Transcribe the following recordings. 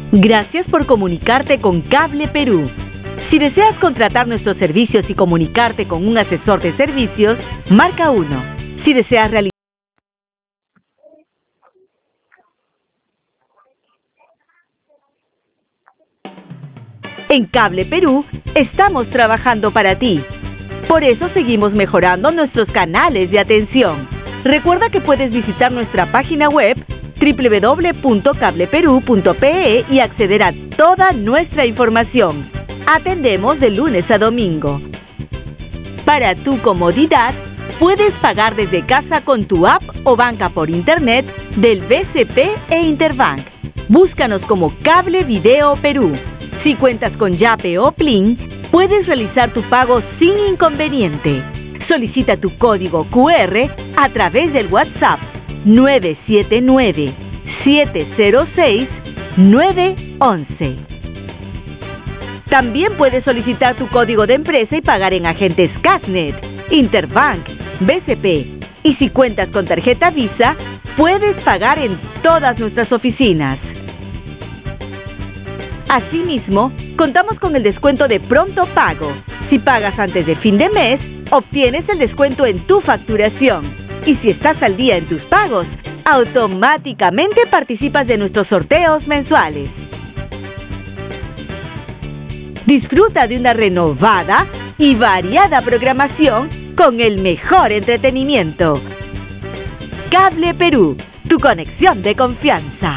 Gracias por comunicarte con Cable Perú. Si deseas contratar nuestros servicios y comunicarte con un asesor de servicios, marca 1. Si deseas realizar En Cable Perú, estamos trabajando para ti. Por eso seguimos mejorando nuestros canales de atención. Recuerda que puedes visitar nuestra página web www.cableperú.pe y acceder a toda nuestra información. Atendemos de lunes a domingo. Para tu comodidad, puedes pagar desde casa con tu app o banca por internet del BCP e Interbank. Búscanos como Cable Video Perú. Si cuentas con Yape o Plin, puedes realizar tu pago sin inconveniente. Solicita tu código QR a través del WhatsApp 979-706-911. También puedes solicitar tu código de empresa y pagar en agentes Casnet, Interbank, BCP. Y si cuentas con tarjeta Visa, puedes pagar en todas nuestras oficinas. Asimismo, contamos con el descuento de pronto pago. Si pagas antes de fin de mes, obtienes el descuento en tu facturación. Y si estás al día en tus pagos, automáticamente participas de nuestros sorteos mensuales. Disfruta de una renovada y variada programación con el mejor entretenimiento. Cable Perú, tu conexión de confianza.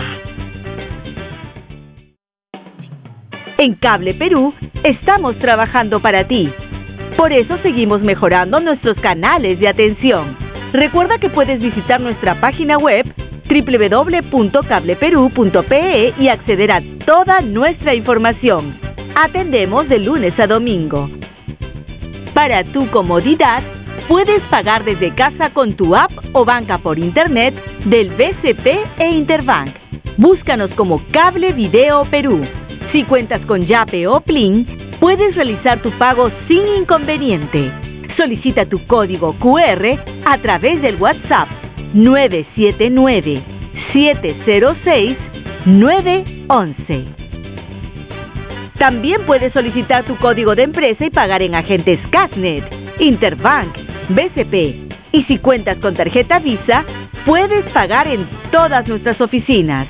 En Cable Perú, estamos trabajando para ti. Por eso seguimos mejorando nuestros canales de atención. Recuerda que puedes visitar nuestra página web www.cableperú.pe y acceder a toda nuestra información. Atendemos de lunes a domingo. Para tu comodidad, puedes pagar desde casa con tu app o banca por internet del BCP e Interbank. Búscanos como Cable Video Perú. Si cuentas con Yape o Plin, puedes realizar tu pago sin inconveniente. Solicita tu código QR a través del WhatsApp 979-706-911. También puedes solicitar tu código de empresa y pagar en agentes Casnet, Interbank, BCP. Y si cuentas con tarjeta Visa, puedes pagar en todas nuestras oficinas.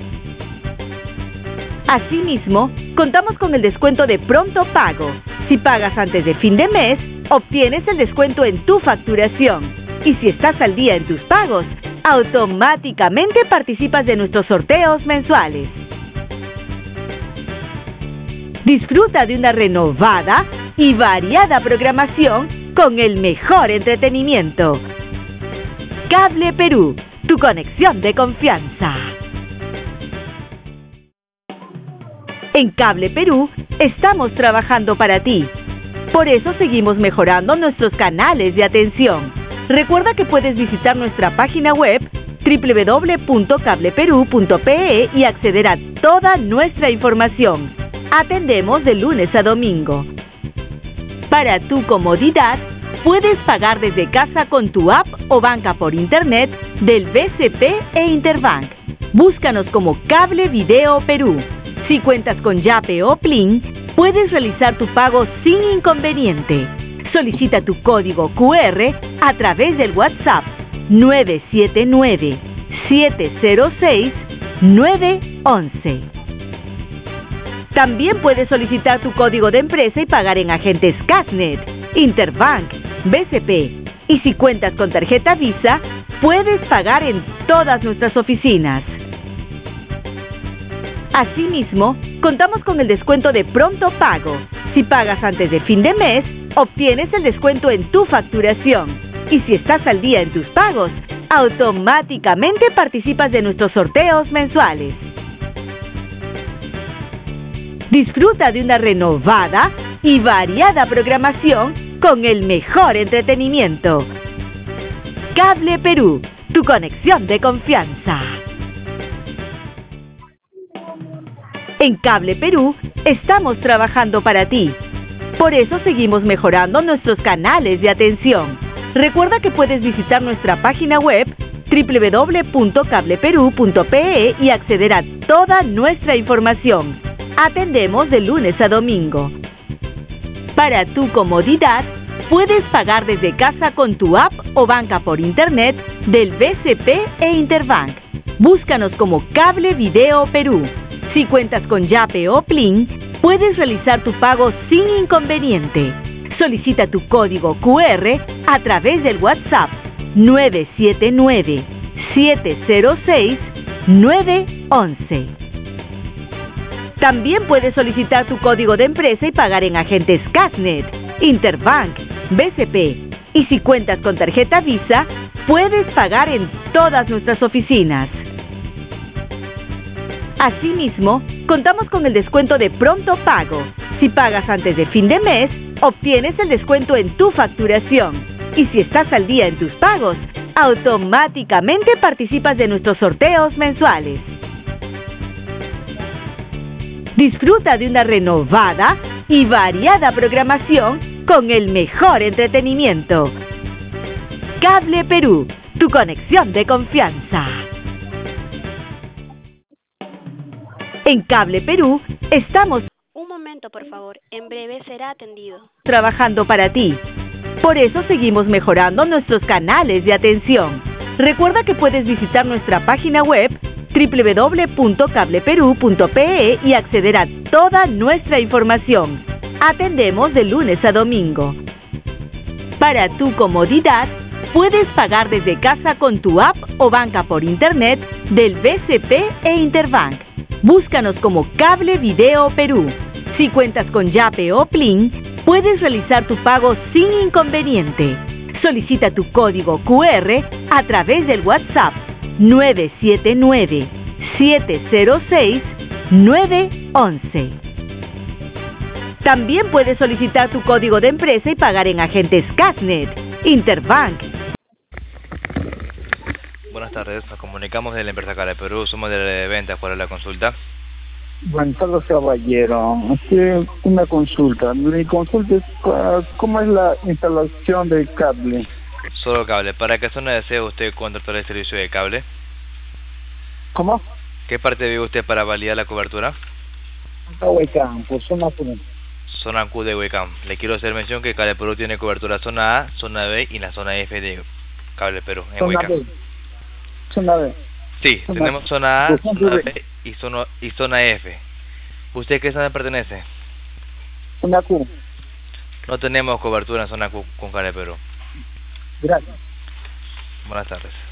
Asimismo, contamos con el descuento de pronto pago. Si pagas antes de fin de mes, obtienes el descuento en tu facturación. Y si estás al día en tus pagos, automáticamente participas de nuestros sorteos mensuales. Disfruta de una renovada y variada programación con el mejor entretenimiento. Cable Perú, tu conexión de confianza. En Cable Perú, estamos trabajando para ti. Por eso seguimos mejorando nuestros canales de atención. Recuerda que puedes visitar nuestra página web www.cableperú.pe y acceder a toda nuestra información. Atendemos de lunes a domingo. Para tu comodidad, puedes pagar desde casa con tu app o banca por internet del BCP e Interbank. Búscanos como Cable Video Perú. Si cuentas con Yape o Plin, puedes realizar tu pago sin inconveniente. Solicita tu código QR a través del WhatsApp 979-706-911. También puedes solicitar tu código de empresa y pagar en agentes Casnet, Interbank, BCP. Y si cuentas con tarjeta Visa, puedes pagar en todas nuestras oficinas. Asimismo, contamos con el descuento de pronto pago. Si pagas antes de fin de mes, obtienes el descuento en tu facturación. Y si estás al día en tus pagos, automáticamente participas de nuestros sorteos mensuales. Disfruta de una renovada y variada programación con el mejor entretenimiento. Cable Perú, tu conexión de confianza. En Cable Perú, estamos trabajando para ti. Por eso seguimos mejorando nuestros canales de atención. Recuerda que puedes visitar nuestra página web www.cableperú.pe y acceder a toda nuestra información. Atendemos de lunes a domingo. Para tu comodidad, puedes pagar desde casa con tu app o banca por internet del BCP e Interbank. Búscanos como Cable Video Perú. Si cuentas con Yape o Plin, puedes realizar tu pago sin inconveniente. Solicita tu código QR a través del WhatsApp 979-706-911. También puedes solicitar tu código de empresa y pagar en agentes Casnet, Interbank, BCP. Y si cuentas con tarjeta Visa, puedes pagar en todas nuestras oficinas. Asimismo, contamos con el descuento de pronto pago. Si pagas antes de fin de mes, obtienes el descuento en tu facturación. Y si estás al día en tus pagos, automáticamente participas de nuestros sorteos mensuales. Disfruta de una renovada y variada programación con el mejor entretenimiento. Cable Perú, tu conexión de confianza. En Cable Perú estamos... Un momento, por favor. En breve será atendido. Trabajando para ti. Por eso seguimos mejorando nuestros canales de atención. Recuerda que puedes visitar nuestra página web www.cableperú.pe y acceder a toda nuestra información. Atendemos de lunes a domingo. Para tu comodidad, puedes pagar desde casa con tu app o banca por internet del BCP e Interbank. Búscanos como Cable Video Perú. Si cuentas con Yape o Plin, puedes realizar tu pago sin inconveniente. Solicita tu código QR a través del WhatsApp 979-706-911. También puedes solicitar tu código de empresa y pagar en agentes Casnet, Interbank. Buenas tardes, nos comunicamos de la empresa Cable Perú, somos de venta. ¿Cuál es la consulta? Buenas tardes, caballero. Una consulta. Mi consulta es cómo es la instalación del cable. Solo cable. ¿Para qué zona desea usted contratar el servicio de cable? ¿Cómo? ¿Qué parte vive usted para validar la cobertura? Huaycán, por zona Q. Zona Q de Huaycán. Le quiero hacer mención que Cable Perú tiene cobertura zona A, zona B y la zona F de Cable Perú en Zona Huaycán. B. Zona B. Sí, Zona tenemos zona A, zona zona B. B y zona F. ¿Usted qué zona pertenece? Zona Q. No tenemos cobertura en zona Q con Cable Perú. Gracias. Buenas tardes.